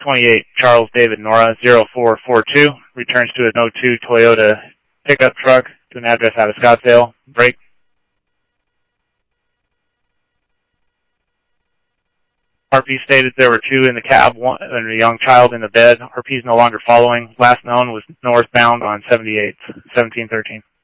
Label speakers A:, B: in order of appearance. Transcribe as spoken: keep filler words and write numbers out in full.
A: twenty-eight, Charles David Nora, zero four four two, returns to an oh two Toyota pickup truck to an address out of Scottsdale. Break. R P stated there were two in the cab one, and a young child in the bed. R P is no longer following. Last known was northbound on seventy-eight, seventeen thirteen.